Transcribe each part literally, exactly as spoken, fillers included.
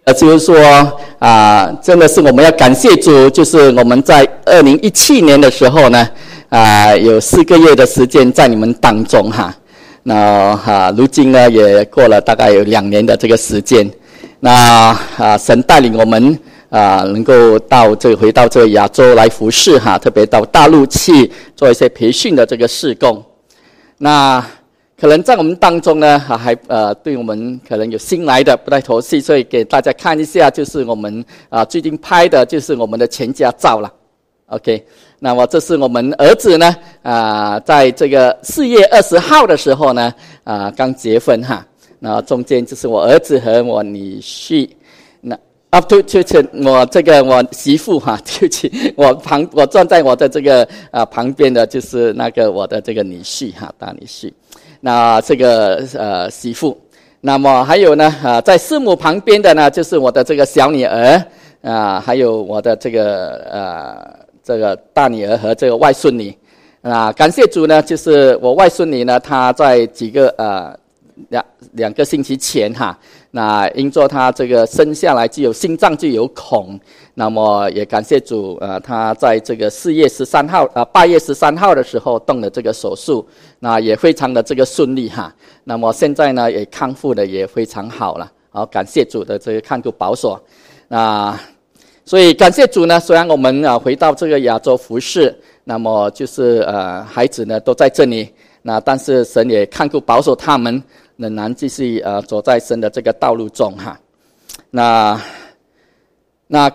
就是说啊、呃，真的是我们要感谢主，就是我们在二零一七年的时候呢，啊、呃，有四个月的时间在你们当中哈。那哈、啊，如今呢也过了大概有两年的这个时间。那啊，神带领我们啊，能够到这回到这个亚洲来服侍哈，特别到大陆去做一些培训的这个事工。那可能在我们当中呢，还呃，对我们可能有新来的不太熟悉，所以给大家看一下，就是我们啊最近拍的就是我们的全家照了。OK， 那么这是我们儿子呢啊，在这个四月二十号的时候呢啊刚结婚哈，那中间就是我儿子和我女婿，那 up to 就是我这个我媳妇哈，对不起，我旁我站在我的这个啊旁边的就是那个我的这个女婿哈，大女婿。那这个呃媳妇，那么还有呢啊，在师母旁边的呢，就是我的这个小女儿啊，还有我的这个呃这个大女儿和这个外孙女啊。感谢主呢，就是我外孙女呢，她在几个呃两两个星期前哈，那因着她这个生下来就有心脏就有孔，那么也感谢主呃，她在这个四月十三号啊八月十三号的时候动了这个手术。那也非常的这个顺利哈，那么现在呢也康复的也非常好了，好感谢主的这个看顾保守，那所以感谢主呢，虽然我们啊回到这个亚洲服侍，那么就是呃孩子呢都在这里，那但是神也看顾保守他们，仍然继续呃走在神的这个道路中哈，那那。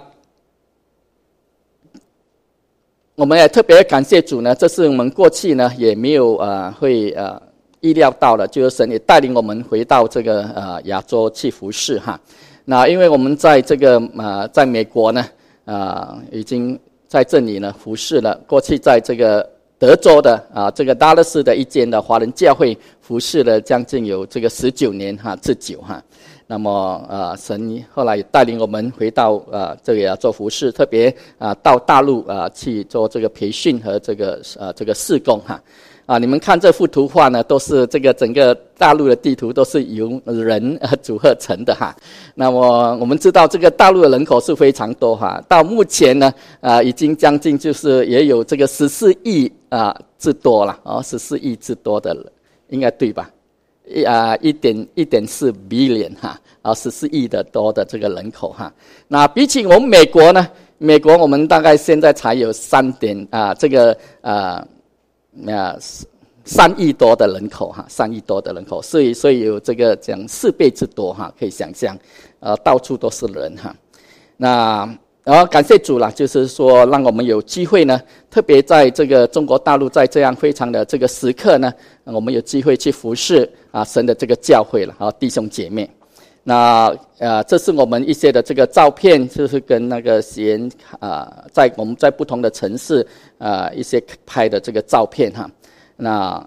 我们也特别感谢主呢，这是我们过去呢也没有呃会呃意料到的，就是神也带领我们回到这个呃亚洲去服侍哈。那因为我们在这个呃在美国呢呃已经在这里呢服侍了，过去在这个德州的啊、呃、这个达拉斯的一间的华人教会服侍了将近有这个十九年哈之久哈。那么呃神后来带领我们回到呃这个亚洲服侍，特别啊、呃、到大陆啊、呃、去做这个培训和这个呃这个事工哈。啊，你们看这幅图画呢，都是这个整个大陆的地图都是由人呃组合成的哈。那么我们知道这个大陆的人口是非常多哈，到目前呢，啊、呃、已经将近就是也有这个十四亿啊之多了哦，十四亿之多的，应该对吧？一啊一点一点四 billion 哈，啊十四亿的多的这个人口哈。那比起我们美国呢，美国我们大概现在才有三点啊这个啊啊三亿多的人口哈，三亿多的人口，所以所以有这个讲四倍之多哈，可以想象，呃到处都是人哈。那然后感谢主啦，就是说让我们有机会呢，特别在这个中国大陆，在这样非常的这个时刻呢，我们有机会去服侍啊神的这个教会了啊弟兄姐妹。那呃这是我们一些的这个照片，就是跟那个贤啊在我们在不同的城市啊一些拍的这个照片哈。那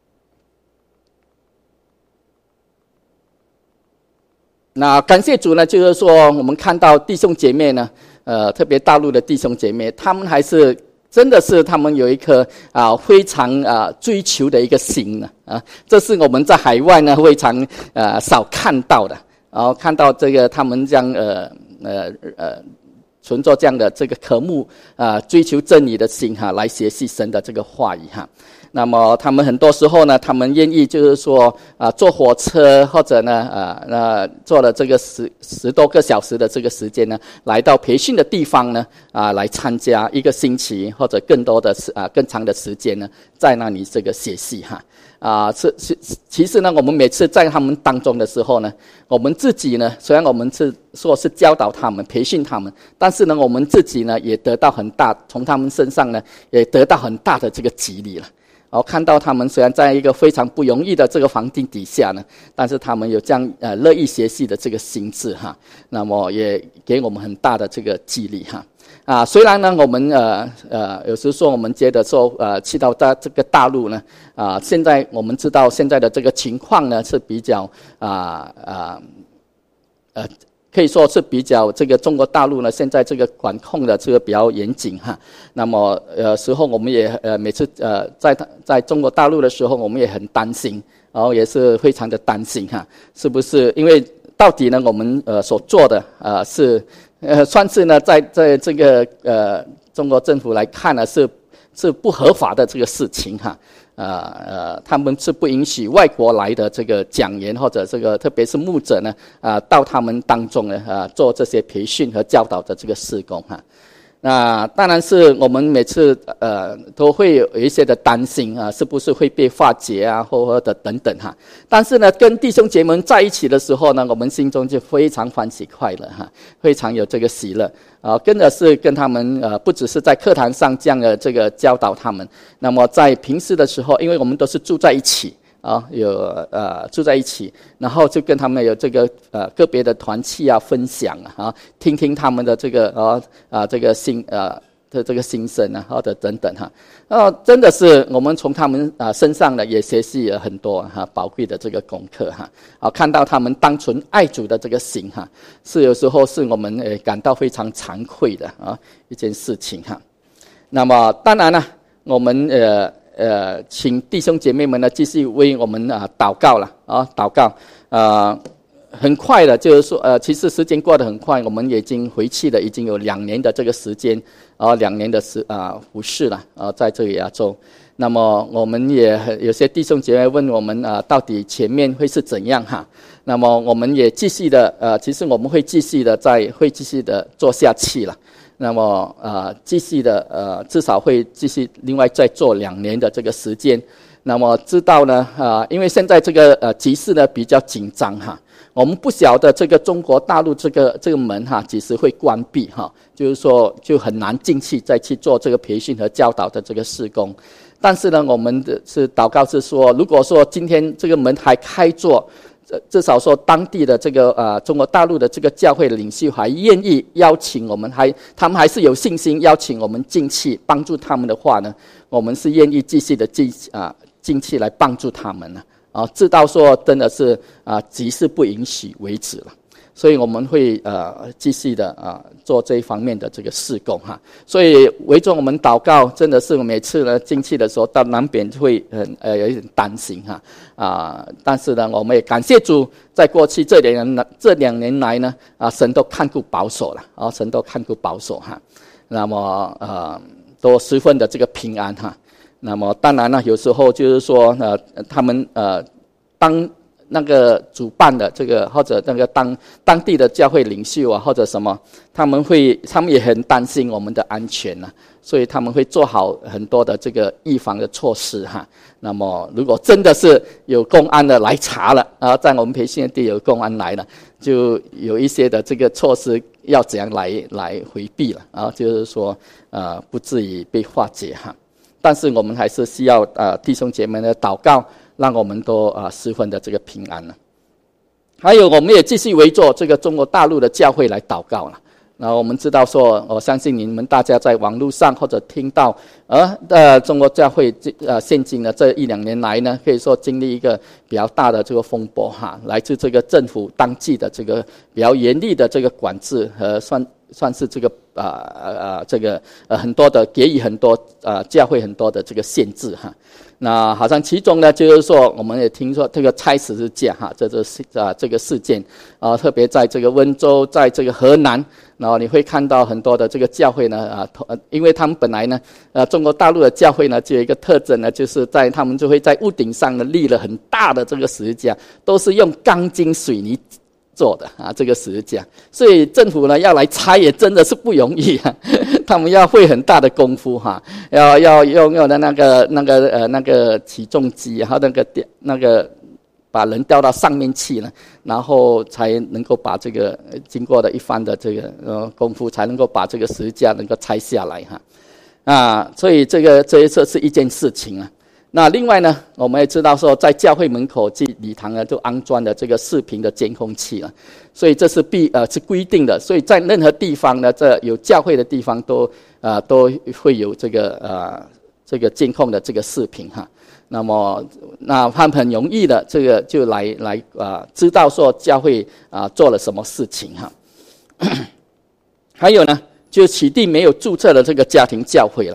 那感谢主呢，就是说我们看到弟兄姐妹呢。呃，特别大陆的弟兄姐妹，他们还是真的是他们有一颗啊非常啊追求的一个心呢啊，这是我们在海外呢非常呃少看到的。然后看到这个他们这样呃呃呃存着这样的这个渴慕啊追求真理的心哈，来学习神的这个话语哈。那么他们很多时候呢，他们愿意就是说啊，坐火车或者呢啊，那坐了这个十十多个小时的这个时间呢，来到培训的地方呢啊，来参加一个星期或者更多的啊更长的时间呢，在那里这个学习哈啊，是是其实呢，我们每次在他们当中的时候呢，我们自己呢，虽然我们是说是教导他们、培训他们，但是呢，我们自己呢也得到很大，从他们身上呢也得到很大的这个激励了。然后看到他们虽然在一个非常不容易的这个环境底下呢，但是他们有这样呃乐意学习的这个心智哈，那么也给我们很大的这个激励哈。啊，虽然呢我们呃呃有时说我们觉得说呃去到大这个大陆呢啊，现在我们知道现在的这个情况呢是比较啊啊呃。可以说是比较这个中国大陆呢，现在这个管控的这个比较严谨哈。那么呃时候我们也呃每次呃在在中国大陆的时候，我们也很担心，然后也是非常的担心哈，是不是因为到底呢我们呃所做的呃是呃算是呢在在这个呃中国政府来看呢是是不合法的这个事情哈。呃呃，他们是不允许外国来的这个讲员或者这个特别是牧者呢，啊、呃，到他们当中呢，啊、呃，做这些培训和教导的这个事工哈。那当然是我们每次呃都会有一些的担心啊，是不是会被化解啊，或或者等等哈。但是呢，跟弟兄姐妹们在一起的时候呢，我们心中就非常欢喜快乐哈，非常有这个喜乐啊。跟的是跟他们呃，不只是在课堂上这样的这个教导他们，那么在平时的时候，因为我们都是住在一起。啊，有呃住在一起，然后就跟他们有这个呃个别的团契啊分享啊，听听他们的这个啊啊这个心呃的这个心声啊，或者等等哈，啊真的是我们从他们啊身上呢也学习了很多哈宝贵的这个功课哈，啊看到他们单纯爱主的这个心哈，是有时候是我们呃感到非常惭愧的啊一件事情哈。那么当然了，我们呃。呃，请弟兄姐妹们呢继续为我们啊祷告了啊，祷告啊，很快的，就是说呃，其实时间过得很快，我们已经回去了，已经有两年的这个时间啊，两年的时啊服事了啊，在这个亚洲。那么我们也有些弟兄姐妹问我们啊，到底前面会是怎样哈？那么我们也继续的呃，其实我们会继续的在会继续的做下去了。那么呃，继续的呃，至少会继续另外再做两年的这个时间。那么知道呢，呃，因为现在这个呃局势呢比较紧张哈，我们不晓得这个中国大陆这个这个门哈几时会关闭哈，就是说就很难进去再去做这个培训和教导的这个事工。但是呢，我们的是祷告是说，如果说今天这个门还开着，至少说当地的这个呃中国大陆的这个教会的领袖还愿意邀请我们，还他们还是有信心邀请我们进去帮助他们的话呢，我们是愿意继续的进啊进去来帮助他们呢啊，直到说真的是啊局势不允许为止了。所以我们会呃继续的啊、呃、做这一方面的这个事工哈，所以围着我们祷告，真的是每次呢进去的时候，到南边会很呃有一点担心哈啊、呃，但是呢，我们也感谢主，在过去这两年这两年来呢啊，神都看顾保守了啊，神都看顾保守哈，那么呃都十分的这个平安哈。那么当然呢，有时候就是说呃他们呃当。那个主办的这个或者那个当当地的教会领袖啊，或者什么，他们会他们也很担心我们的安全呢、啊，所以他们会做好很多的这个预防的措施哈。那么如果真的是有公安的来查了啊，在我们培训的地有公安来了，就有一些的这个措施要怎样来来回避了啊，就是说呃不至于被化解哈。但是我们还是需要呃弟兄姐妹的祷告。让我们都啊、呃、十分的这个平安了。还有，我们也继续围着这个中国大陆的教会来祷告了。然后我们知道说，我相信你们大家在网络上或者听到，呃，呃中国教会呃现今呢这一两年来呢，可以说经历一个比较大的这个风波哈，来自这个政府当季的这个比较严厉的这个管制和算算是这个啊呃这个呃很多的给予很多呃教会很多的这个限制哈。那好像其中呢，就是说，我们也听说这个拆十字架哈，这这是啊这个事件啊，特别在这个温州，在这个河南，然后你会看到很多的这个教会呢啊，因为他们本来呢，呃，中国大陆的教会呢，就有一个特征呢，就是在他们就会在屋顶上呢立了很大的这个十字架，都是用钢筋水泥做的啊，这个十字架，所以政府呢要来拆也真的是不容易啊，他们要费很大的功夫哈，要要用用的那个那个呃那个起重机，然后那个那个把人吊到上面去了，然后才能够把这个经过了一番的这个呃功夫，才能够把这个十字架能够拆下来哈，啊，所以这个这一次是一件事情啊。那另外呢，我们也知道说，在教会门口及礼堂呢，就安装的这个视频的监控器了，所以这是必呃是规定的，所以在任何地方呢，这有教会的地方都呃都会有这个呃这个监控的这个视频哈。那么那他们很容易的这个就来来啊、呃、知道说教会啊、呃、做了什么事情哈。还有呢，就取缔没有注册的这个家庭教会了。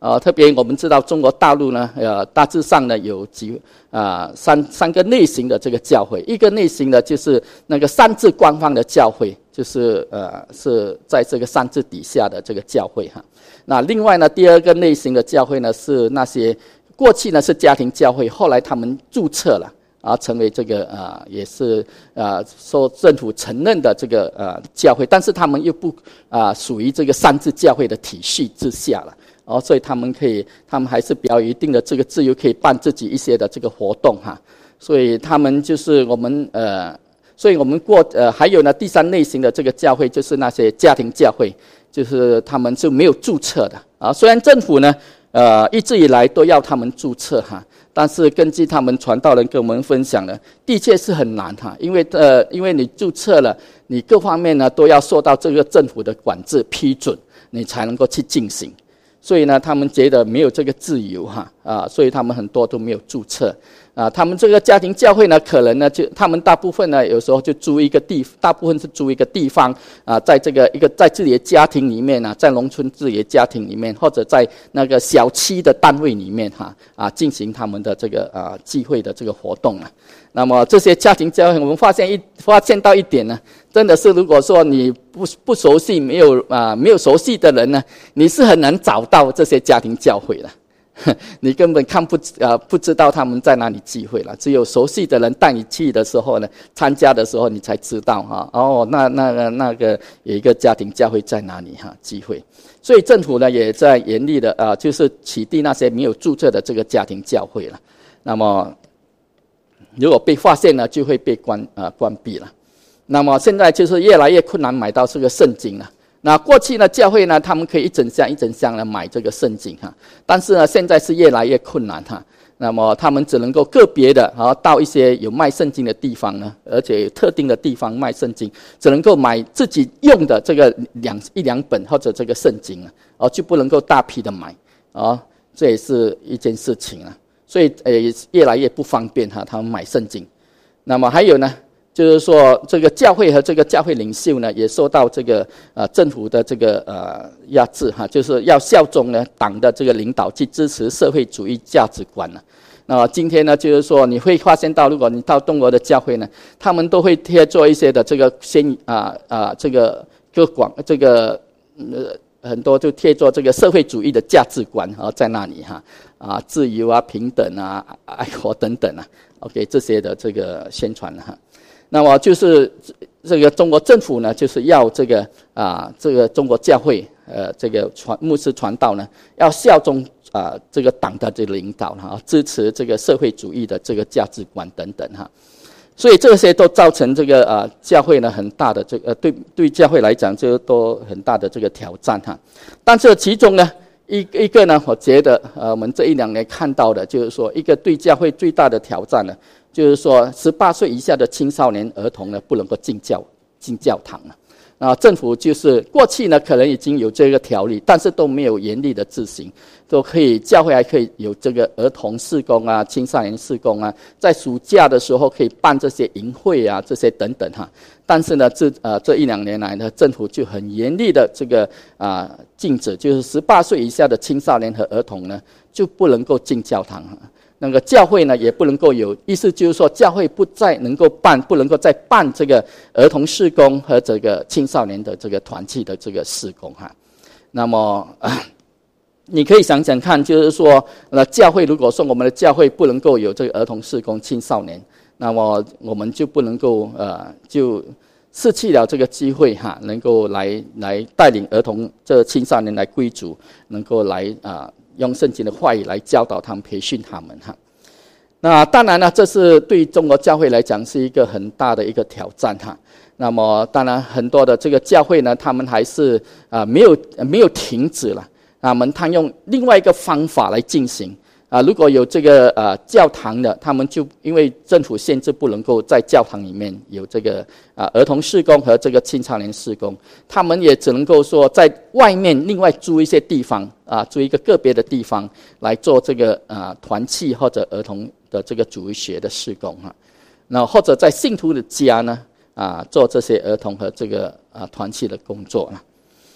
呃，特别我们知道中国大陆呢，呃，大致上呢有几啊、呃、三三个类型的这个教会，一个类型呢就是那个三自官方的教会，就是呃是在这个三自底下的这个教会哈。那另外呢，第二个类型的教会呢是那些过去呢是家庭教会，后来他们注册了。啊，成为这个啊、呃，也是啊、呃，受政府承认的这个呃教会，但是他们又不啊、呃、属于这个三自教会的体系之下了，哦，所以他们可以，他们还是比较有一定的这个自由，可以办自己一些的这个活动哈，所以他们就是我们呃，所以我们过呃还有呢第三类型的这个教会就是那些家庭教会，就是他们是没有注册的啊，虽然政府呢呃一直以来都要他们注册哈。但是根据他们传道人跟我们分享的，的确是很难哈，因为呃，因为你注册了，你各方面呢都要受到这个政府的管制批准，你才能够去进行。所以呢，他们觉得没有这个自由哈啊，所以他们很多都没有注册啊。他们这个家庭教会呢，可能呢就他们大部分呢有时候就租一个地，大部分是租一个地方啊，在这个一个在自己的家庭里面啊，在农村自己的家庭里面，或者在那个小区的单位里面哈啊，进行他们的这个啊聚会的这个活动啊。那么这些家庭教会，我们发现一发现到一点呢，真的是如果说你不不熟悉，没有啊没有熟悉的人呢，你是很难找到这些家庭教会的。你根本看不啊不知道他们在哪里聚会了，只有熟悉的人带你去的时候呢，参加的时候你才知道哈。哦，那那个那个有一个家庭教会在哪里哈聚会，所以政府呢也在严厉的啊，就是取缔那些没有注册的这个家庭教会了。那么如果被发现了，就会被关啊、呃、关闭了。那么现在就是越来越困难买到这个圣经了。那过去呢，教会呢，他们可以一整箱一整箱的买这个圣经哈，但是呢，现在是越来越困难哈。那么他们只能够个别的啊，到一些有卖圣经的地方呢，而且有特定的地方卖圣经，只能够买自己用的这个两一两本或者这个圣经啊，哦，就不能够大批的买啊，这也是一件事情啊。所以呃越来越不方便哈，他们买圣经。那么还有呢，就是说这个教会和这个教会领袖呢，也受到这个呃政府的这个呃压制哈，就是要效忠呢党的这个领导，去支持社会主义价值观呢。那么今天呢，就是说你会发现到，如果你到中国的教会呢，他们都会贴做一些的这个宣啊啊这个各广这个呃。很多就贴着这个社会主义的价值观啊，在那里哈啊，自由啊、平等啊、爱国等等啊 ，OK 这些的这个宣传哈。那么就是这个中国政府呢，就是要这个啊，这个中国教会呃，这个传牧师传道呢，要效忠啊这个党的这个领导哈，支持这个社会主义的这个价值观等等哈。所以这些都造成这个呃教会呢很大的这个呃对对教会来讲就都很大的这个挑战哈。但是其中呢一一个呢，我觉得呃我们这一两年看到的就是说一个对教会最大的挑战呢，就是说十八岁以下的青少年儿童呢不能够进教进教堂了。啊，政府就是过去呢可能已经有这个条例，但是都没有严厉的执行，都可以教会还可以有这个儿童事工啊、青少年事工啊，在暑假的时候可以办这些营会啊，这些等等哈。但是呢，这呃这一两年来呢，政府就很严厉的这个啊、呃、禁止，就是十八岁以下的青少年和儿童呢就不能够进教堂。那个教会呢也不能够有，意思就是说教会不再能够办，不能够再办这个儿童事工和这个青少年的这个团契的这个事工哈。那么、啊、你可以想想看，就是说呃教会如果说我们的教会不能够有这个儿童事工、青少年，那么我们就不能够呃就失去了这个机会哈，能够来来带领儿童这青少年来归主，能够来啊。呃用圣经的话语来教导他们、培训他们哈。那当然呢，这是对中国教会来讲是一个很大的一个挑战哈。那么当然很多的这个教会呢，他们还是啊、呃、没有没有停止了，他们他用另外一个方法来进行。啊，如果有这个呃教堂的，他们就因为政府限制不能够在教堂里面有这个啊儿童事工和这个青少年事工，他们也只能够说在外面另外租一些地方啊，租一个个别的地方来做这个啊团契或者儿童的这个主日学的事工哈，那或者在信徒的家呢啊做这些儿童和这个啊团契的工作了。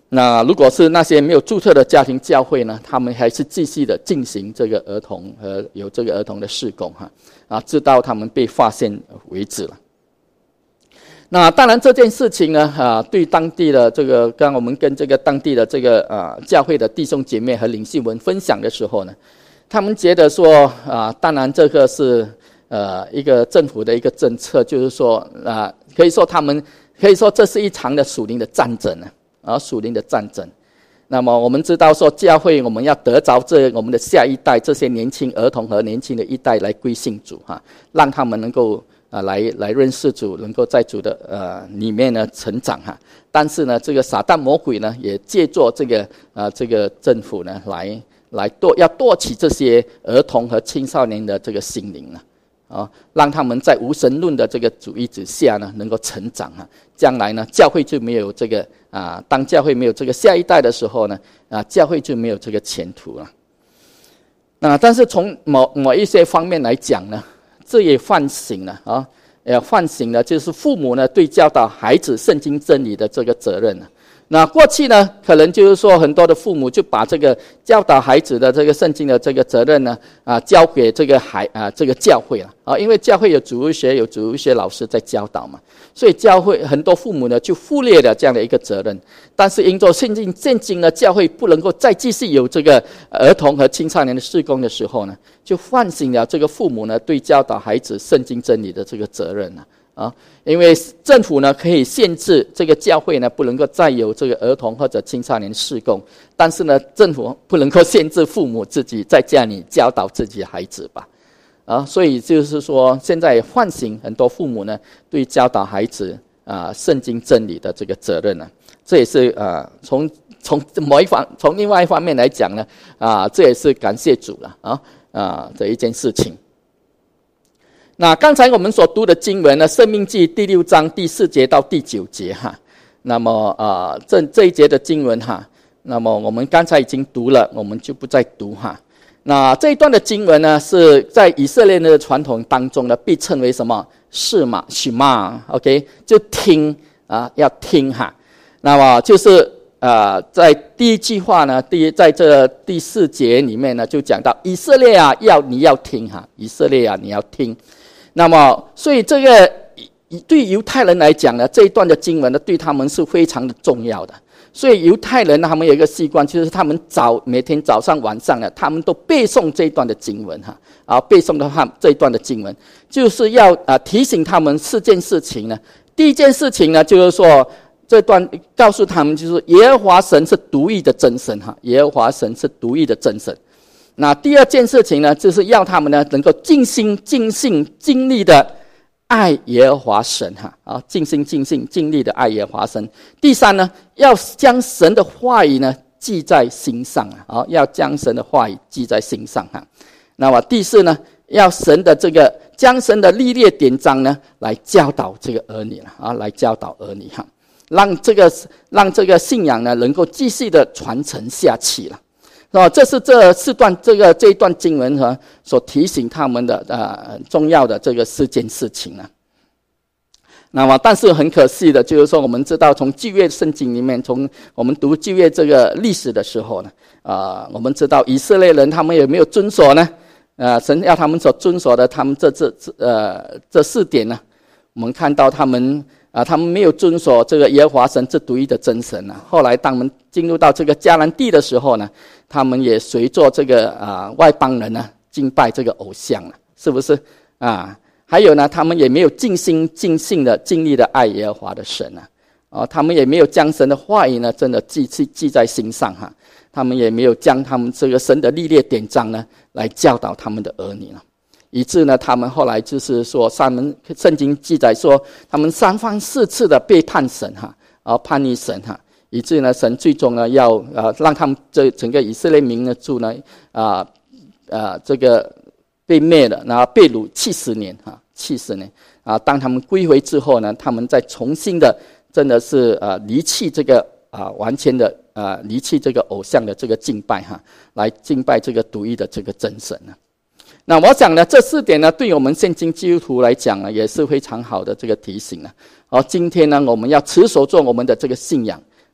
那如果是那些没有注册的家庭教会呢，他们还是继续的进行这个儿童和有这个儿童的事工哈，啊，直到他们被发现为止了。那当然这件事情呢，啊，对当地的这个，刚刚我们跟这个当地的这个啊教会的弟兄姐妹和领袖们分享的时候呢，他们觉得说啊，当然这个是呃一个政府的一个政策，就是说啊，可以说他们可以说这是一场的属灵的战争啊。啊，属灵的战争。那么我们知道说，教会我们要得着这我们的下一代，这些年轻儿童和年轻的一代来归信主哈，让他们能够啊来来认识主，能够在主的呃里面呢成长哈。但是呢，这个撒旦魔鬼呢，也借助这个啊这个政府呢，来来夺要夺取这些儿童和青少年的这个心灵呢。啊，让他们在无神论的这个主义之下呢，能够成长啊。将来呢，教会就没有这个啊，当教会没有这个下一代的时候呢，啊，教会就没有这个前途了。那但是从某某一些方面来讲呢，这也唤醒了啊，也唤醒了就是父母呢对教导孩子圣经真理的这个责任了。那过去呢，可能就是说很多的父母就把这个教导孩子的这个圣经的这个责任呢，啊，交给这个孩啊这个教会了啊，因为教会有主日学，有主日学老师在教导嘛，所以教会很多父母呢就忽略了这样的一个责任。但是因着现今现今呢，教会不能够再继续有这个儿童和青少年的事工的时候呢，就唤醒了这个父母呢对教导孩子圣经真理的这个责任了。啊，因为政府呢可以限制这个教会呢不能够再有这个儿童或者青少年事工，但是呢政府不能够限制父母自己在家里教导自己的孩子吧。啊，所以就是说现在唤醒很多父母呢对教导孩子啊圣经真理的这个责任呢，这也是啊从从某一方从另外一方面来讲呢啊这也是感谢主了啊啊的一件事情。那刚才我们所读的经文呢，《申命记》第六章第四节到第九节哈。那么啊、呃，这这一节的经文哈，那么我们刚才已经读了，我们就不再读哈。那这一段的经文呢，是在以色列的传统当中呢，被称为什么？是嘛？许嘛 ？OK， 就听啊，要听哈。那么就是啊、呃，在第一句话呢，第一在这第四节里面呢，就讲到以色列啊，要你要听哈，以色列啊，你要听。那么，所以这个对犹太人来讲呢，这一段的经文呢，对他们是非常的重要的。所以犹太人他们有一个习惯，就是他们早每天早上晚上呢，他们都背诵这一段的经文哈，啊，背诵的话这一段的经文，就是要啊提醒他们四件事情呢。第一件事情呢，就是说这段告诉他们，就是耶和华神是独一的真神哈，耶和华神是独一的真神。那第二件事情呢，就是要他们呢能够尽心尽性尽力的爱耶和华神哈啊，尽心尽性尽力的爱耶和华神。第三呢，要将神的话语呢记在心上啊，要将神的话语记在心上哈。那么第四呢，要神的这个将神的历列典章呢来教导这个儿女了啊，来教导儿女哈，让这个让这个信仰呢能够继续的传承下去了。哦，这是这四段这个这一段经文和所提醒他们的呃重要的这个四件事情呢。那么，但是很可惜的，就是说我们知道从旧约圣经里面，从我们读旧约这个历史的时候呢，啊、呃，我们知道以色列人他们有没有遵守呢？呃，神要他们所遵守的，他们这这呃这四点呢，我们看到他们。啊，他们没有遵守这个耶和华神这独一的真神啊。后来当我们进入到这个迦南地的时候呢，他们也随着这个啊外邦人呢敬拜这个偶像了，是不是啊？还有呢，他们也没有尽心尽性的尽力的爱耶和华的神啊，哦，他们也没有将神的话语呢真的记记记在心上哈，他们也没有将他们这个神的历列典章呢来教导他们的儿女了。以致呢，他们后来就是说，他们圣经记载说，他们三番四次的背叛神哈，啊叛逆神哈，以致呢，神最终呢要呃让他们这整个以色列民呢住呢啊啊这个被灭了，然后被掳七十年哈，七十年啊，当他们归回之后呢，他们再重新的真的是呃离弃这个啊完全的啊离弃这个偶像的这个敬拜哈，来敬拜这个独一的这个真神呢。那我想呢，这四点呢，对我们现今基督徒来讲呢，也是非常好的这个提醒了。而今天呢，我们要持守住我们的这个信仰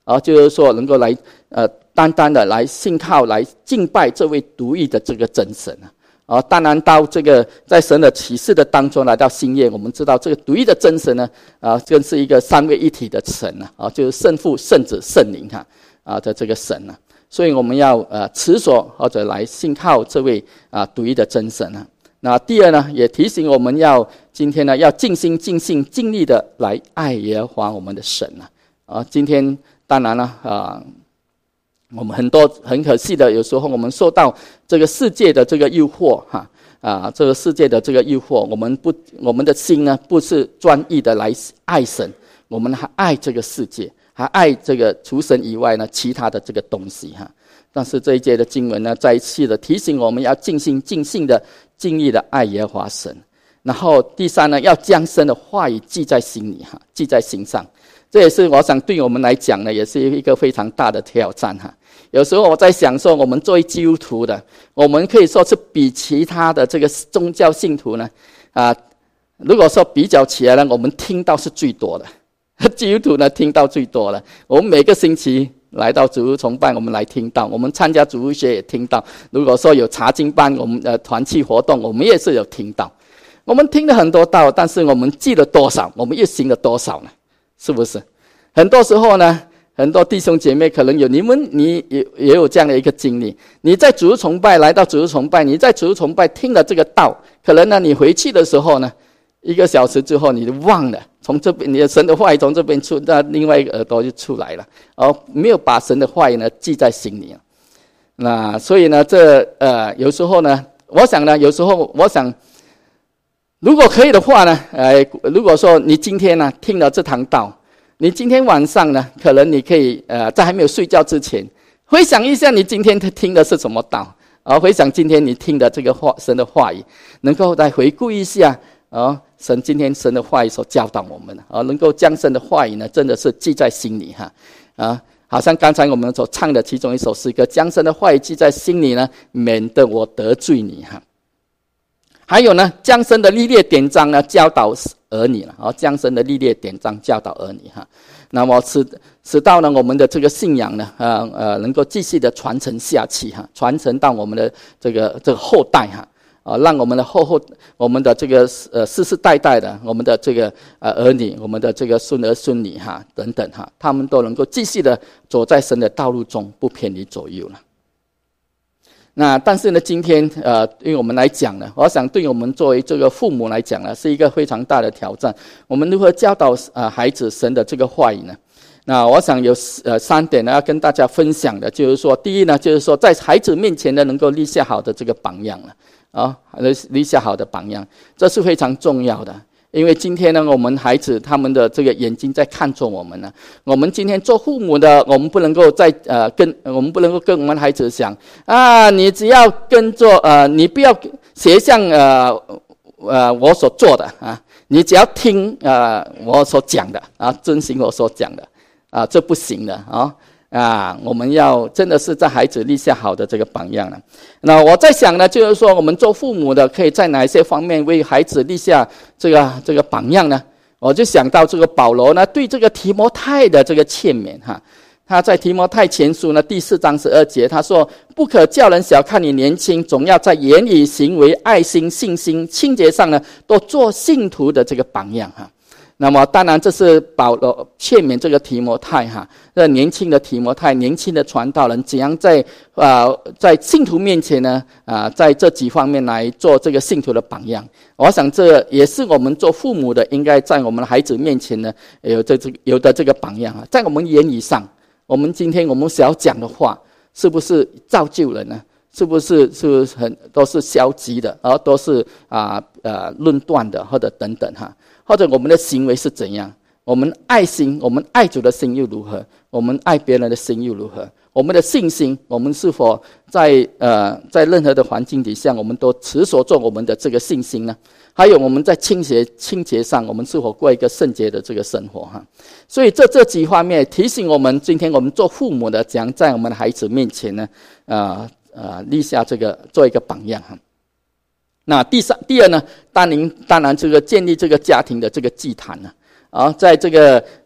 啊，就是说能够来呃单单的来信靠来敬拜这位独一的这个真神啊。啊，当然到这个在神的启示的当中来到新约，我们知道这个独一的真神呢，啊，更是一个三位一体的神啊，啊，就是圣父、圣子、圣灵哈啊的这个神啊，所以我们要呃持守或者来信靠这位啊独一的真神啊。那第二呢，也提醒我们要今天呢要尽心、尽性、尽力的来爱耶和华我们的神啊。啊，今天当然了啊。我们很多很可惜的，有时候我们受到这个世界的这个诱惑哈啊，这个世界的这个诱惑，我们不我们的心呢不是专一的来爱神，我们还爱这个世界，还爱这个除神以外呢其他的这个东西哈。但是这一节的经文呢，再一次的提醒我们要尽心尽性的尽力的爱耶和华神。然后第三呢，要将神的话语记在心里哈，记在心上。这也是我想对我们来讲呢，也是一个非常大的挑战哈。有时候我在想说，我们作为基督徒的，我们可以说是比其他的这个宗教信徒呢，啊，如果说比较起来呢，我们听到是最多的，基督徒呢听到最多了。我们每个星期来到主日崇拜，我们来听到；我们参加主日学也听到。如果说有查经班，我们呃团契活动，我们也是有听到。我们听了很多道，但是我们记了多少？我们又行了多少呢？是不是？很多时候呢，很多弟兄姐妹可能有你们，你也也有这样的一个经历。你在主日崇拜来到主日崇拜，你在主日崇拜听了这个道，可能呢你回去的时候呢，一个小时之后你就忘了，从这边你的神的话语从这边出，那另外一个耳朵就出来了，而没有把神的话语呢记在心里。那所以呢，这呃有时候呢，我想呢，有时候我想。如果可以的话呢，呃，如果说你今天呢听了这堂道，你今天晚上呢，可能你可以呃在还没有睡觉之前，回想一下你今天听的是什么道，啊，回想今天你听的这个话神的话语，能够再回顾一下，啊，神今天神的话语所教导我们的，啊，能够将神的话语呢，真的是记在心里哈，啊，好像刚才我们所唱的其中一首诗歌，将神的话语记在心里呢，免得我得罪你哈。还有呢，将神的历列典章呢教导儿女了，啊，将神的历列典章教导儿女哈。那么使使到呢我们的这个信仰呢，呃呃，能够继续的传承下去哈，传承到我们的这个这个后代哈，啊，让我们的后后我们的这个呃世世代代的我们的这个呃儿女，我们的这个孙儿孙女哈等等哈，他们都能够继续的走在神的道路中，不偏离左右了。那但是呢，今天呃，对我们来讲呢，我想对我们作为这个父母来讲呢，是一个非常大的挑战。我们如何教导呃孩子神的这个话语呢？那我想有呃三点呢要跟大家分享的，就是说，第一呢，就是说在孩子面前呢，能够立下好的这个榜样了啊，立下好的榜样，这是非常重要的。因为今天呢，我们孩子他们的这个眼睛在看着我们呢。我们今天做父母的，我们不能够在呃跟我们不能够跟我们孩子讲啊，你只要跟着呃，你不要学像呃呃我所做的啊，你只要听呃我所讲的啊，遵行我所讲的啊，这不行的啊。啊，我们要真的是在孩子立下好的这个榜样了。那我在想呢，就是说我们做父母的，可以在哪一些方面为孩子立下这个这个榜样呢？我就想到这个保罗呢，对这个提摩太的这个劝勉哈，他在提摩太前书呢第四章十二节，他说：“不可叫人小看你年轻，总要在言语、行为、爱心、信心、清洁上呢，都做信徒的这个榜样哈。”那么当然这是保罗劝勉这个提摩太哈，这年轻的提摩太，年轻的传道人怎样在呃在信徒面前呢啊、呃，在这几方面来做这个信徒的榜样。我想这也是我们做父母的应该在我们的孩子面前呢有这这有的这个榜样啊。在我们言语上，我们今天我们想要讲的话，是不是造就人呢？是不是是很都是消极的，而都是啊呃论断的，或者等等哈？或者我们的行为是怎样？我们爱心，我们爱主的心又如何？我们爱别人的心又如何？我们的信心，我们是否在呃在任何的环境底下，我们都持守住我们的这个信心呢？还有我们在清洁清洁上，我们是否过一个圣洁的这个生活哈？所以这这几方面提醒我们，今天我们做父母的，怎样在我们的孩子面前呢？啊、呃、啊、呃，立下这个做一个榜样哈。那第三、第二呢，当然当然这个建立这个家庭的这个祭坛呢，啊，在这个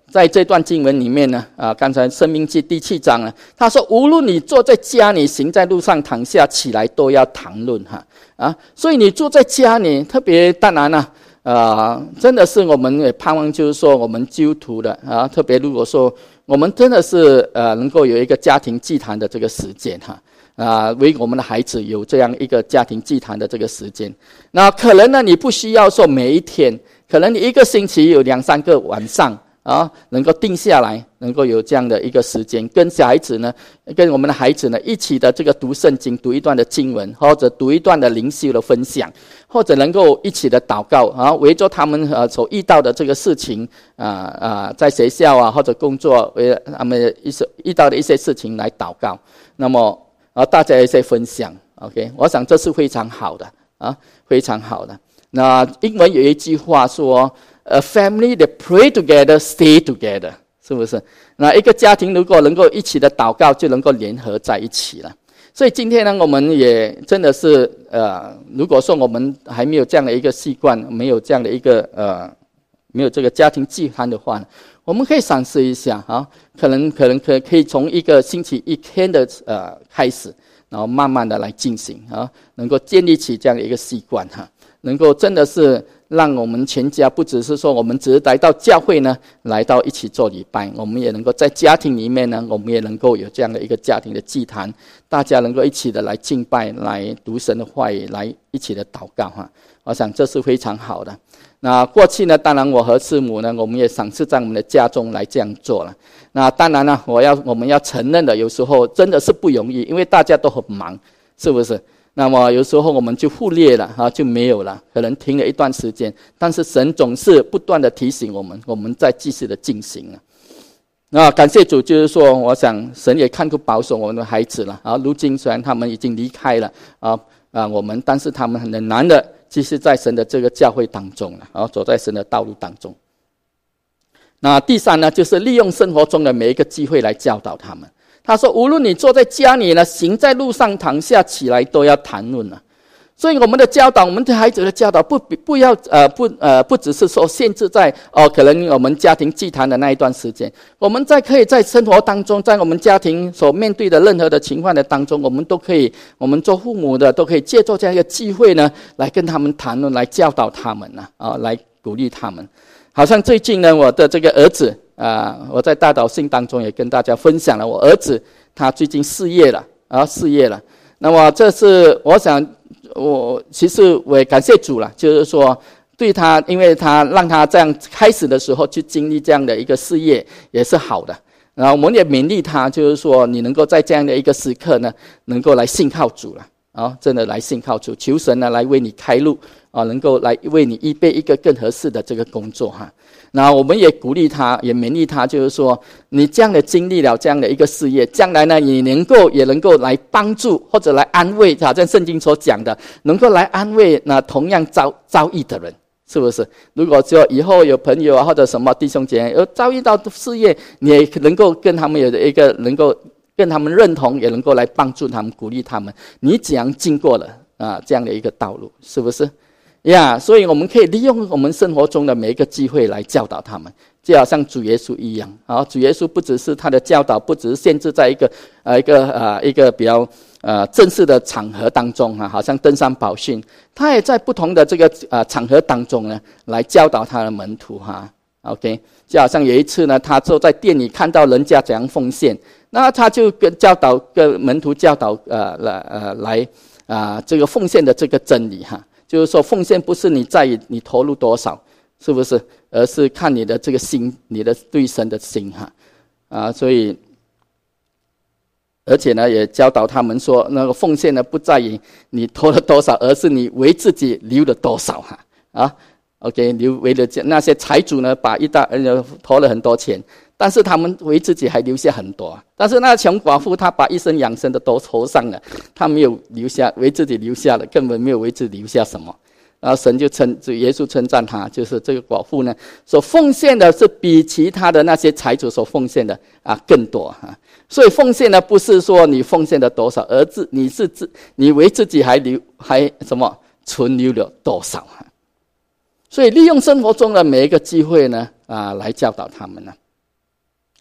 在这段经文里面呢，啊，刚才申命记第七章呢，他说无论你坐在家里，行在路上，躺下起来，都要谈论哈啊。所以你坐在家里，特别当然呢，啊，真的是我们也盼望，就是说我们基督徒的啊，特别如果说我们真的是呃能够有一个家庭祭坛的这个时间哈。啊，为我们的孩子有这样一个家庭祭坛的这个时间，那可能呢，你不需要说每一天，可能你一个星期有两三个晚上啊，能够定下来，能够有这样的一个时间，跟小孩子呢，跟我们的孩子呢一起的这个读圣经，读一段的经文，或者读一段的灵修的分享，或者能够一起的祷告啊，围着他们呃所遇到的这个事情啊啊，在学校啊或者工作，为他们一些遇到的一些事情来祷告，那么。啊，大家一些分享 ，OK， 我想这是非常好的啊，非常好的。那英文有一句话说 ，A family that pray together, stay together， 是不是？那一个家庭如果能够一起的祷告，就能够联合在一起了。所以今天呢，我们也真的是呃，如果说我们还没有这样的一个习惯，没有这样的一个呃，没有这个家庭祭坛的话呢，我们可以尝试一下啊，可能可能可可以从一个星期一天的呃开始，然后慢慢的来进行啊，能够建立起这样的一个习惯哈，能够真的是让我们全家不只是说我们只是来到教会呢，来到一起做礼拜，我们也能够在家庭里面呢，我们也能够有这样的一个家庭的祭坛，大家能够一起的来敬拜，来读神的话语，来一起的祷告哈，我想这是非常好的。那过去呢，当然我和师母呢，我们也尝试在我们的家中来这样做了。那当然呢，我要我们要承认的，有时候真的是不容易，因为大家都很忙，是不是？那么有时候我们就忽略了啊，就没有了，可能停了一段时间。但是神总是不断的提醒我们，我们在继续的进行了。那感谢主，就是说，我想神也看顾保守我们的孩子了啊。如今虽然他们已经离开了啊啊，我们但是他们很难的。其实在神的这个教会当中了，然后走在神的道路当中。那第三呢，就是利用生活中的每一个机会来教导他们。他说，无论你坐在家里呢，行在路上，躺下起来，都要谈论了。所以我们的教导，我们对孩子的教导不不要呃不呃不只是说限制在哦，可能我们家庭祭坛的那一段时间，我们在可以在生活当中，在我们家庭所面对的任何的情况的当中，我们都可以，我们做父母的都可以借助这样一个机会呢，来跟他们谈论，来教导他们呢啊，来鼓励他们。好像最近呢，我的这个儿子啊、呃，我在大导信当中也跟大家分享了，我儿子他最近失业了啊，失业了。那么这是我想。我其实我也感谢主了，就是说对他，因为他让他这样开始的时候去经历这样的一个事业也是好的。然后我们也勉励他，就是说你能够在这样的一个时刻呢，能够来信靠主了啊，真的来信靠主，求神呢来为你开路啊，能够来为你预备一个更合适的这个工作哈。那我们也鼓励他，也勉励他，就是说你这样的经历了这样的一个事业，将来呢你能够也能够来帮助或者来安慰，好像圣经所讲的，能够来安慰那同样遭遭遇的人，是不是？如果说以后有朋友啊或者什么弟兄姐妹有遭遇到事业，你也能够跟他们有一个能够跟他们认同，也能够来帮助他们，鼓励他们，你怎样经过了啊这样的一个道路，是不是？呀、yeah, 所以我们可以利用我们生活中的每一个机会来教导他们，就好像主耶稣一样啊。主耶稣不只是他的教导，不只是限制在一个呃一个呃一个比较呃正式的场合当中啊，好像登山宝训，他也在不同的这个呃场合当中呢，来教导他的门徒哈。OK， 就好像有一次呢，他坐在店里看到人家怎样奉献，那他就跟教导跟门徒教导呃来呃来啊、呃、这个奉献的这个真理哈。就是说，奉献不是你在意你投入多少，是不是？而是看你的这个心，你的对神的心哈，啊，所以，而且呢，也教导他们说，那个奉献呢，不在于你投了多少，而是你为自己留了多少哈，啊 ，OK， 留为了那些财主呢，把一大呃投了很多钱。但是他们为自己还留下很多，但是那穷寡妇她把一生养生的都投上了，她没有留下为自己留下了，根本没有为自己留下什么。然后神就称，耶稣称赞他，就是这个寡妇呢，所奉献的是比其他的那些财主所奉献的啊更多哈。所以奉献呢，不是说你奉献的多少，而是你是自你为自己还留还什么存留了多少哈。所以利用生活中的每一个机会呢，啊，来教导他们呢。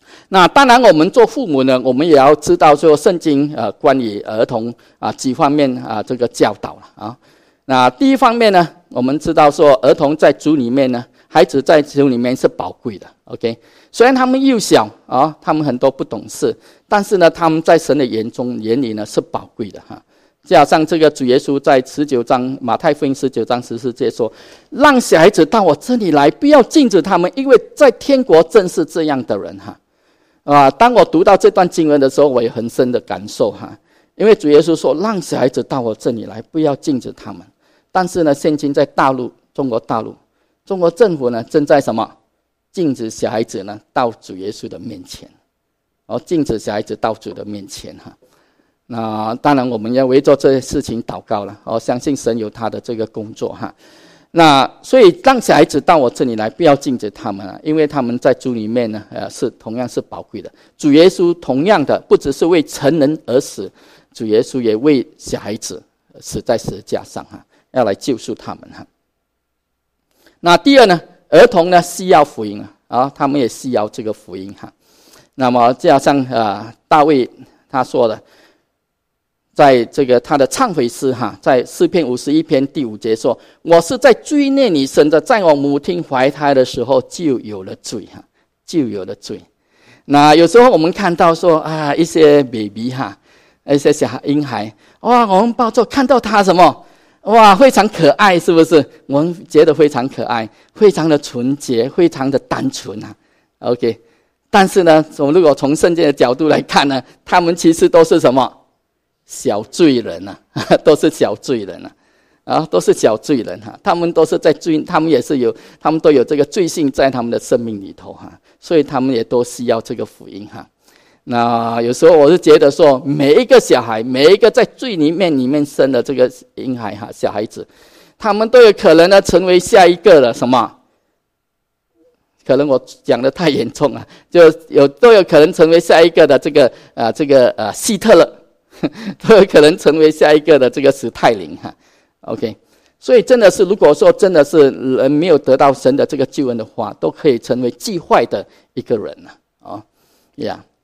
那当然我们做父母呢，我们也要知道说圣经呃关于儿童啊几方面啊这个教导了啊。那第一方面呢，我们知道说儿童在主里面呢，孩子在主里面是宝贵的 OK。 虽然他们幼小啊，他们很多不懂事，但是呢他们在神的眼中眼里呢是宝贵的哈。加上这个主耶稣在十九章马太福音十九章十四节说，让小孩子到我这里来，不要禁止他们，因为在天国正是这样的人哈。啊，当我读到这段经文的时候，我也很深的感受哈，因为主耶稣说让小孩子到我这里来，不要禁止他们。但是呢，现今在大陆中国大陆中国政府呢正在什么禁止小孩子呢到主耶稣的面前，哦，禁止小孩子到主的面前哈。那当然我们要为做这些事情祷告了，我相信神有他的这个工作哈。那所以让小孩子到我这里来，不要禁止他们啊，因为他们在主里面呢呃是同样是宝贵的。主耶稣同样的不只是为成人而死，主耶稣也为小孩子死在十字架上哈，要来救赎他们哈。那第二呢，儿童呢需要福音啊，他们也需要这个福音哈。那么就好像呃大卫他说的，在这个他的忏悔诗哈，在诗篇五十一篇第五节说，我是在罪孽里生的，在我母亲怀胎的时候就有了罪哈，就有了罪。那有时候我们看到说啊，一些 baby 哈，一些小婴孩，哇，我们抱着看到他什么，哇，非常可爱，是不是？我们觉得非常可爱，非常的纯洁，非常的单纯啊 OK。 但是呢，我们如果从圣经的角度来看呢，他们其实都是什么小罪人啊，都是小罪人啊，啊，都是小罪人哈、啊，他们都是在罪，他们也是有，他们都有这个罪性在他们的生命里头哈、啊，所以他们也都需要这个福音哈、啊。那有时候我是觉得说，每一个小孩，每一个在罪里面里面生的这个婴孩哈、啊，小孩子，他们都有可能呢成为下一个的什么？可能我讲的太严重了，就有都有可能成为下一个的这个呃这个呃希特勒。都有可能成为下一个的这个史泰林哈 ，OK， 所以真的是，如果说真的是人没有得到神的这个救恩的话，都可以成为既坏的一个人了啊，呀、yeah ，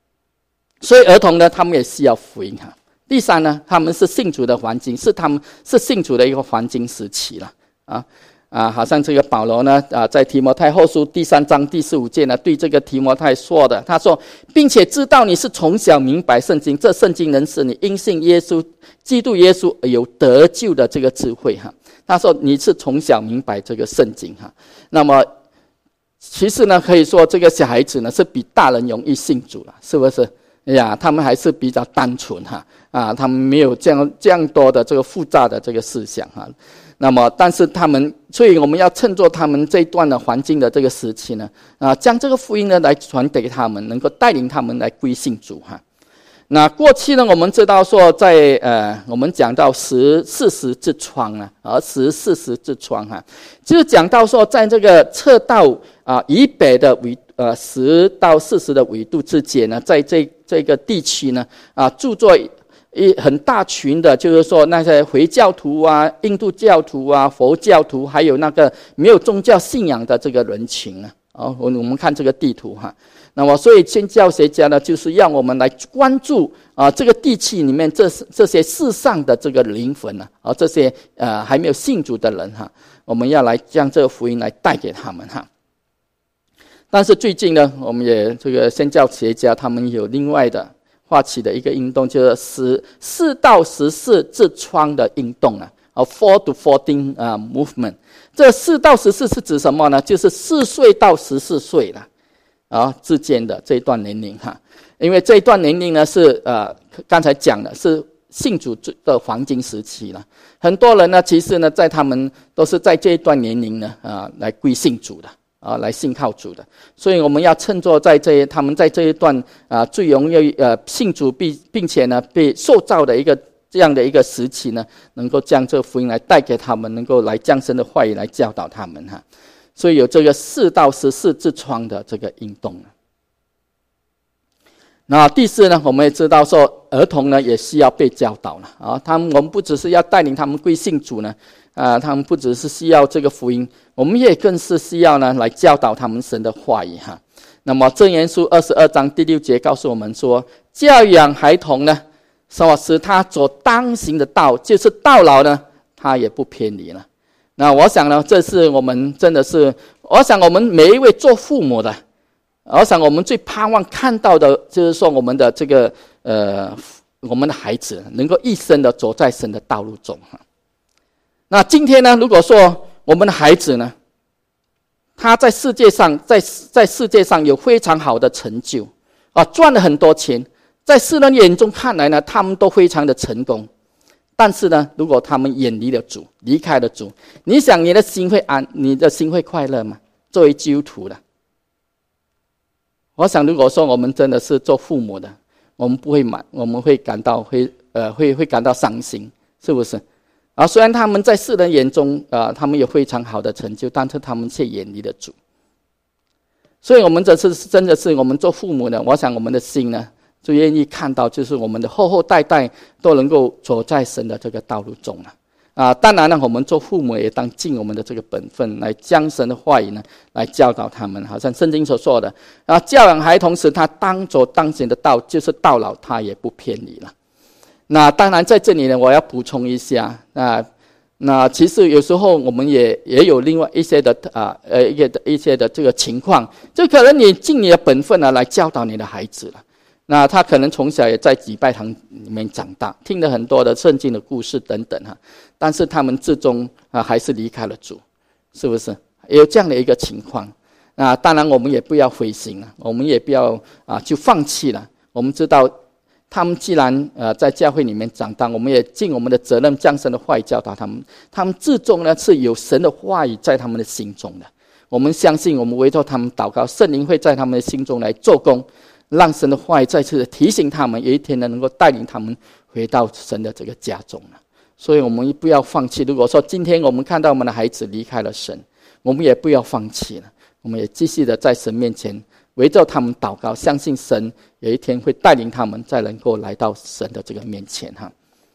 所以儿童呢，他们也需要福音哈。第三呢，他们是信主的环境，是他们是信主的一个黄金时期了啊。啊，好像这个保罗呢，啊，在提摩太后书第三章第十五节呢，对这个提摩太说的，他说，并且知道你是从小明白圣经，这圣经能使你因信耶稣基督耶稣而有得救的这个智慧哈。他说你是从小明白这个圣经哈。那么其实呢，可以说这个小孩子呢是比大人容易信主了，是不是？哎呀，他们还是比较单纯哈，啊，他们没有这样这样多的这个复杂的这个思想哈。那么，但是他们，所以我们要趁着他们这一段的环境的这个时期呢，啊，将这个福音呢来传给他们，能够带领他们来归信主哈。那过去呢，我们知道说在，在呃，我们讲到十四十之窗啊，啊，十四十之窗哈，就是讲到说，在这个赤道啊以北的纬呃十到四十的纬度之间呢，在这这个地区呢，啊，住着一很大群的，就是说那些回教徒啊、印度教徒啊、佛教徒，还有那个没有宗教信仰的这个人群啊。哦，我们看这个地图哈。那么，所以宣教学家呢，就是让我们来关注啊这个地区里面这这些世上的这个灵魂啊，啊这些呃还没有信主的人哈，我们要来将这个福音来带给他们哈。但是最近呢，我们也这个宣教学家他们有另外的发起的一个运动，就是十四到十四之窗的运动啊，啊 four to fourteen 啊 movement。这四到十四是指什么呢？就是四岁到十四岁了啊之间的这一段年龄哈。因为这一段年龄呢是呃刚才讲的是信主的黄金时期了。很多人呢其实呢在他们都是在这一段年龄呢啊来归信主的。啊，来信靠主的，所以我们要趁着在这他们在这一段啊最容易呃信主并并且呢被受造的一个这样的一个时期呢，能够将这福音来带给他们，能够来降生的话语来教导他们哈。所以有这个四到十四之窗的这个运动。那第四呢，我们也知道说儿童呢也需要被教导了啊，他们我们不只是要带领他们归信主呢。啊，他们不只是需要这个福音，我们也更是需要呢来教导他们神的话语哈。 那么箴言书二十二章第六节告诉我们说，教养孩童呢，说使他走当行的道，就是到老呢他也不偏离了。那我想呢，这是我们真的是，我想我们每一位做父母的，我想我们最盼望看到的就是说，我们的这个呃，我们的孩子能够一生的走在神的道路中。那今天呢，如果说我们的孩子呢，他在世界上在在世界上有非常好的成就啊，赚了很多钱，在世人眼中看来呢，他们都非常的成功。但是呢，如果他们远离了主，离开了主，你想你的心会安，你的心会快乐吗？作为基督徒的，我想如果说我们真的是做父母的，我们不会满，我们会感到会呃会会感到伤心，是不是？啊，虽然他们在世人眼中啊、呃，他们有非常好的成就，但是他们却远离了主。所以我们这次真的是我们做父母的，我想我们的心呢，就愿意看到，就是我们的后后代代都能够走在神的这个道路中了。啊，当然呢，我们做父母也当尽我们的这个本分，来将神的话语呢，来教导他们。好像圣经所说的，啊，教养孩童时，他当走当行的道，就是到老他也不偏离了。那当然在这里呢，我要补充一下，那那其实有时候我们也也有另外一些的啊呃一些的一些的这个情况，就可能你尽你的本分呢，来教导你的孩子了。那他可能从小也在礼拜堂里面长大，听了很多的圣经的故事等等哈，但是他们最终啊还是离开了主，是不是？有这样的一个情况。那当然我们也不要灰心了，我们也不要啊就放弃了。我们知道他们既然呃在教会里面长大，我们也尽我们的责任，将神的话语教导他们。他们最终呢是有神的话语在他们的心中的。我们相信，我们委托他们祷告，圣灵会在他们的心中来做工。让神的话语再次的提醒他们，有一天呢能够带领他们回到神的这个家中了。所以我们不要放弃。如果说今天我们看到我们的孩子离开了神，我们也不要放弃了，我们也继续的在神面前围着他们祷告，相信神有一天会带领他们再能够来到神的这个面前哈。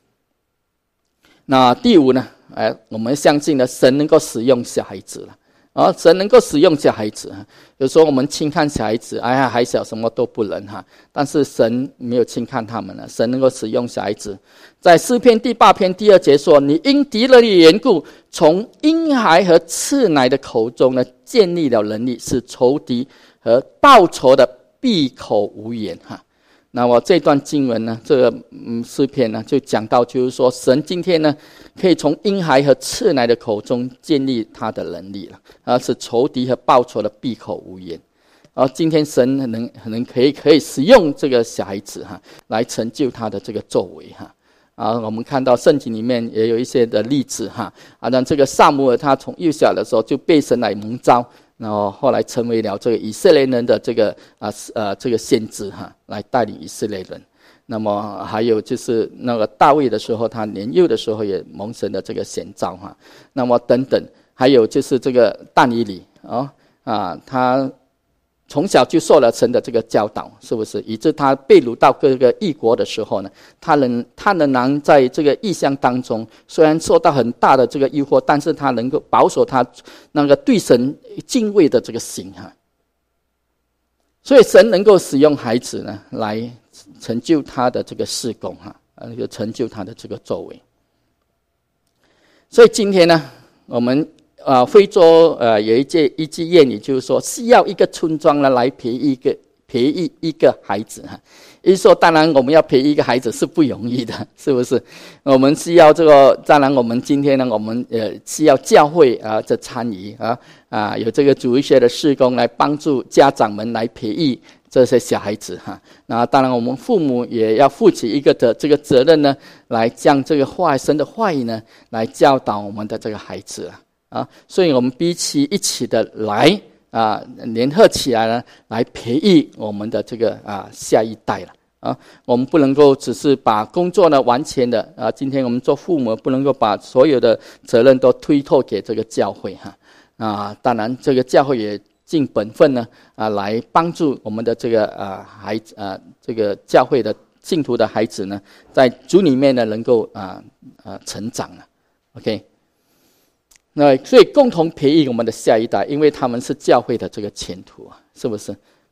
那第五呢，哎，我们相信呢神能够使用小孩子了。啊，神能够使用小孩子，有时候我们轻看小孩子，哎呀，还小，什么都不能哈。但是神没有轻看他们了，神能够使用小孩子。在诗篇第八篇第二节说：“你因敌人的缘故，从婴孩和刺奶的口中呢，建立了能力，使仇敌和报仇的闭口无言。”哈。那我这段经文呢，这个嗯诗篇呢，就讲到，就是说，神今天呢，可以从婴孩和刺奶的口中建立他的能力了，而使仇敌和报仇的闭口无言。而今天神能能可以可以使用这个小孩子哈，来成就他的这个作为哈。啊，我们看到圣经里面也有一些的例子哈，啊，让这个撒母耳他从幼小的时候就被神来蒙召。然后后来成为了这个以色列人的这个啊呃这个先知哈，来带领以色列人。那么还有就是那个大卫的时候，他年幼的时候也蒙神的这个显召哈。那么等等，还有就是这个但以理啊啊，他从小就受了神的这个教导，是不是？以致他被掳到各个异国的时候呢，他能他仍然在这个异乡当中，虽然受到很大的这个诱惑，但是他能够保守他那个对神敬畏的这个心哈。所以神能够使用孩子呢，来成就他的这个事工哈，能够成就他的这个作为。所以今天呢，我们。呃，非洲呃有一句一句谚语，就是说需要一个村庄呢来培育一个培育一个孩子哈。也就是说，当然我们要培育一个孩子是不容易的，是不是？我们需要这个，当然我们今天呢，我们呃需要教会啊的参与啊啊，有这个主日学的事工来帮助家长们来培育这些小孩子哈。那当然我们父母也要负起一个的这个责任呢，来将这个话神的话语呢，来教导我们的这个孩子啊。啊，所以我们彼此一起的来啊，联合起来呢，来培育我们的这个啊下一代了啊。我们不能够只是把工作呢完全的啊，今天我们做父母不能够把所有的责任都推脱给这个教会哈啊。当然，这个教会也尽本分呢啊，来帮助我们的这个啊孩子啊，这个教会的信徒的孩子呢，在主里面呢能够啊啊成长了 ，OK。那所以共同培育我们的下一代，因为他们是教会的这个前途啊，是不是？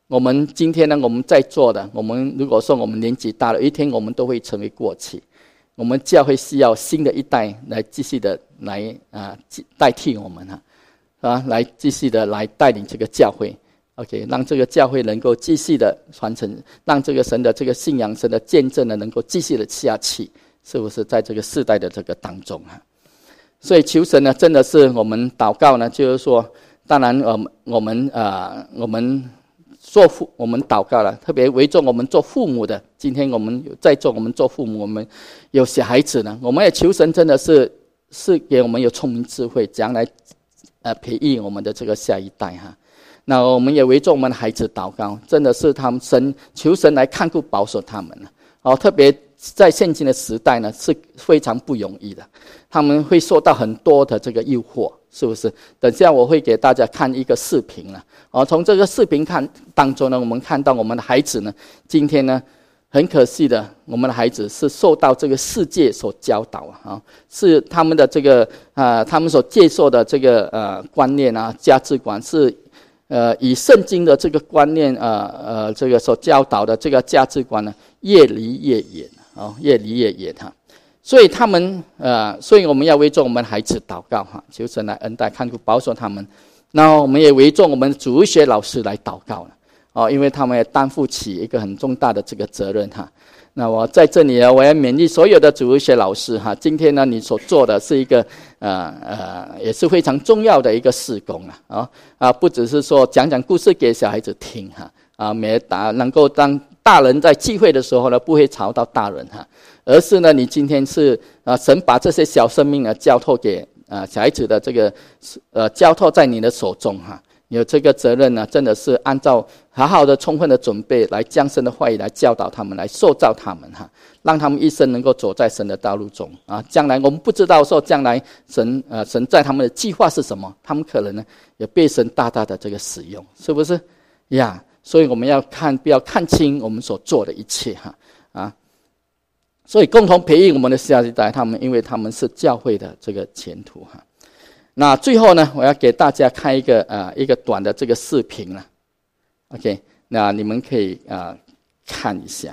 我们今天呢，我们在座的，我们如果说我们年纪大了，有一天我们都会成为过去。我们教会需要新的一代来继续的来啊代替我们啊，啊来继续的来带领这个教会。OK， 让这个教会能够继续的传承，让这个神的这个信仰、神的见证呢，能够继续的下去，是不是在这个世代的这个当中啊？所以求神呢，真的是我们祷告呢，就是说，当然呃我们呃我们。做父，我们祷告了，特别为重我们做父母的。今天我们在座，我们做父母，我们有小孩子呢，我们也求神，真的是是给我们有聪明智慧，将来呃培育我们的这个下一代哈。那我们也为重我们的孩子祷告，真的是他们神求神来看顾保守他们哦，特别在现今的时代呢，是非常不容易的，他们会受到很多的这个诱惑。是不是？等下我会给大家看一个视频了。哦，从这个视频看当中呢，我们看到我们的孩子呢，今天呢，很可惜的，我们的孩子是受到这个世界所教导啊，是他们的这个啊、呃，他们所接受的这个呃观念啊、价值观是呃以圣经的这个观念呃呃这个所教导的这个价值观呢，越离越远哦，越离越远哈。所以他们呃，所以我们要为着我们孩子祷告哈，求神来恩待看顾保守他们。然后我们也为着我们主日学老师来祷告了哦，因为他们也担负起一个很重大的这个责任哈。那我在这里呢，我要勉励所有的主日学老师哈，今天呢你所做的是一个呃呃也是非常重要的一个事工啊啊啊，不只是说讲讲故事给小孩子听哈啊，没打能够当大人在聚会的时候呢，不会吵到大人哈。而是呢，你今天是啊，神把这些小生命呢交托给啊小孩子的这个呃交托在你的手中哈，你有这个责任呢，真的是按照好好的充分的准备来将神的话语来教导他们，来塑造他们哈，让他们一生能够走在神的道路中啊。将来我们不知道说将来神呃神在他们的计划是什么，他们可能呢也被神大大的这个使用，是不是呀？所以我们要看，不要看清我们所做的一切哈啊。所以共同培育我们的下一代，他们因为他们是教会的这个前途哈。那最后呢，我要给大家看一个呃一个短的这个视频了 ，OK， 那你们可以啊、呃、看一下。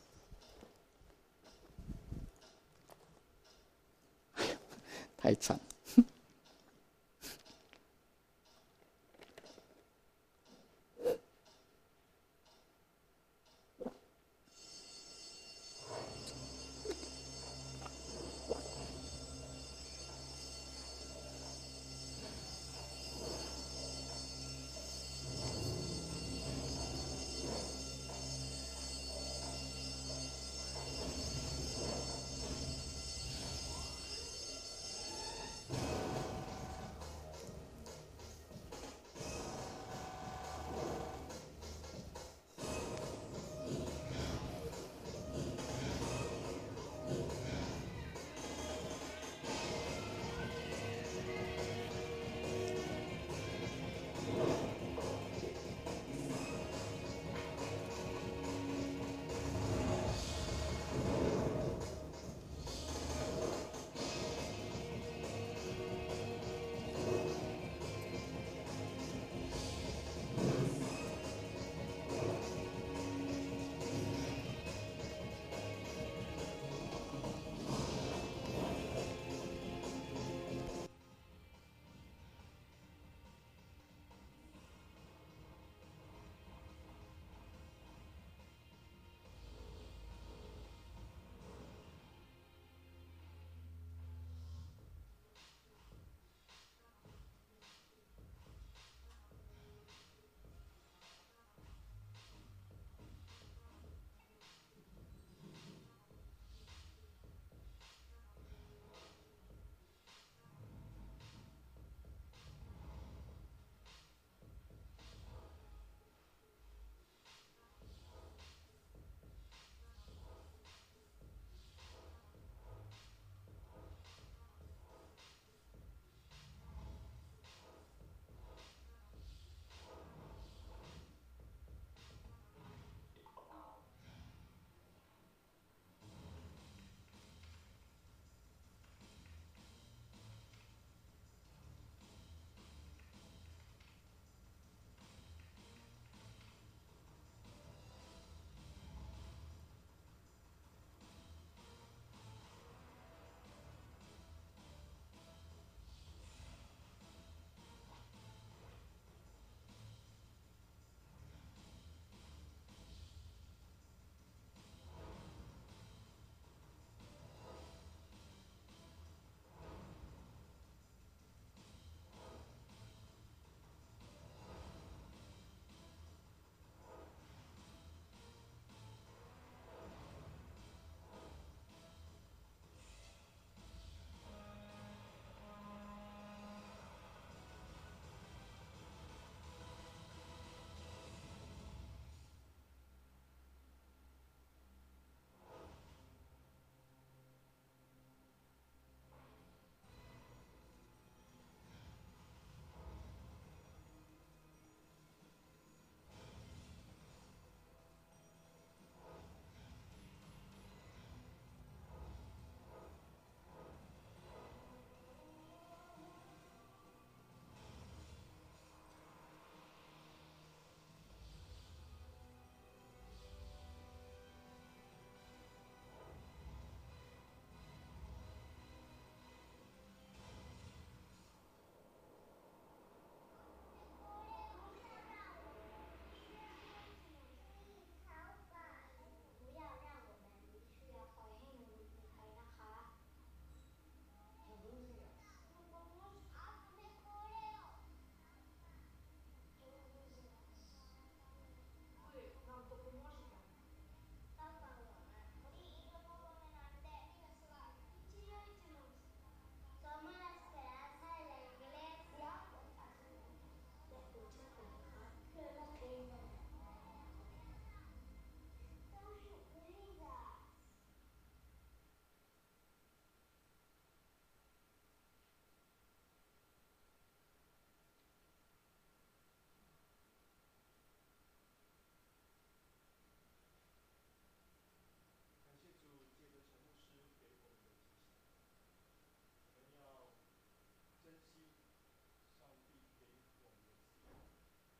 太长。